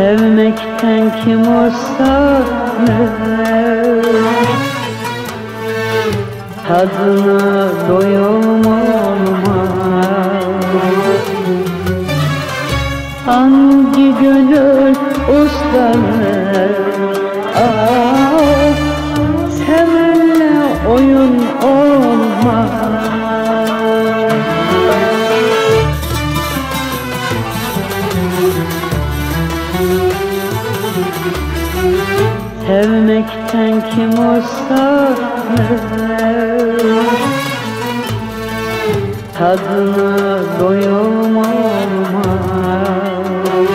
Sevmekten kim hoşlanır, tadına doyum olmaz. Hangi gönül uslanır, sevenle oyun olmaz. Sevmekten kim hoşlanır, tadına doyum olmaz.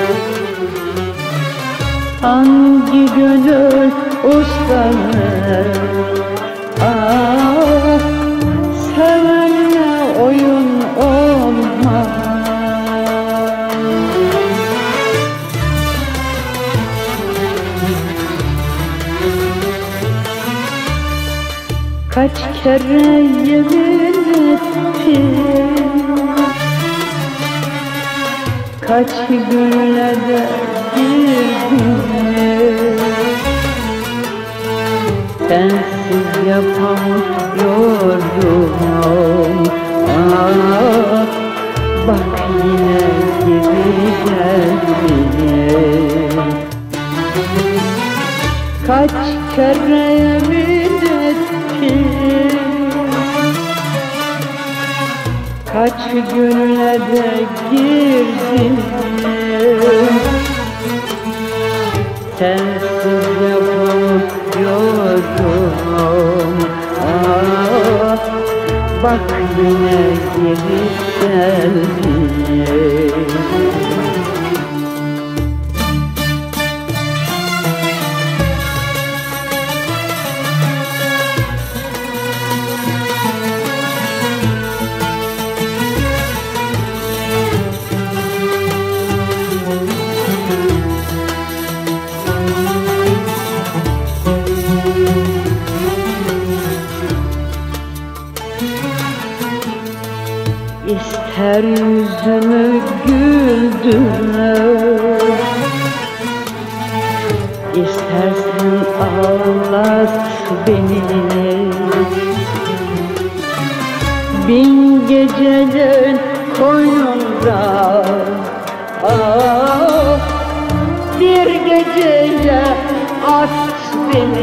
Hangi gönül uslanır, sevenle oyun olmaz. Kaç kere yemin ettim, kaç günlerde girdim, sensiz yapamıyorum. Bak yine geri geldin. Kaç kere yemin ettim, kaç günlerde girdim, sensiz yapamıyorum. Bak yine geri geldin. İster yüzümü güldür, İstersen ağlat beni. Bin geceden koynumda, bir geceye at beni.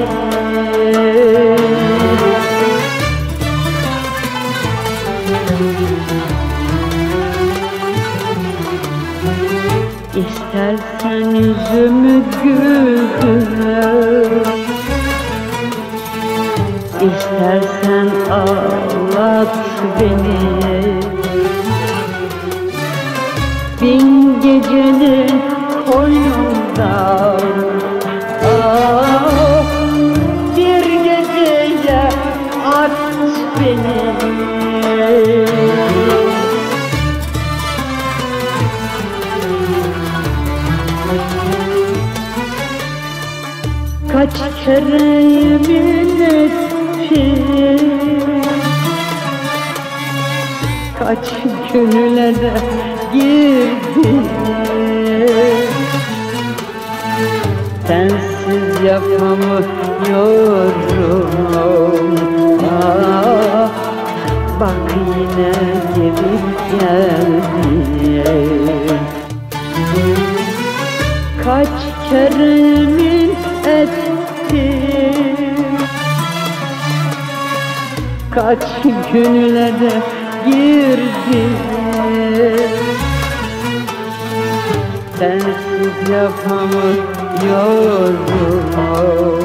İstersen yüzümü güldür, İstersen ağlat beni. Bin gecenin koynunda, bir geceye at beni. Kaç kere yemin ettim, kaç gönüllere girdim, sensiz yapamıyorum. Bak yine geri geldin. Kaç kere yemin ettim, kaç günlere girdim, sensiz yapamıyorum.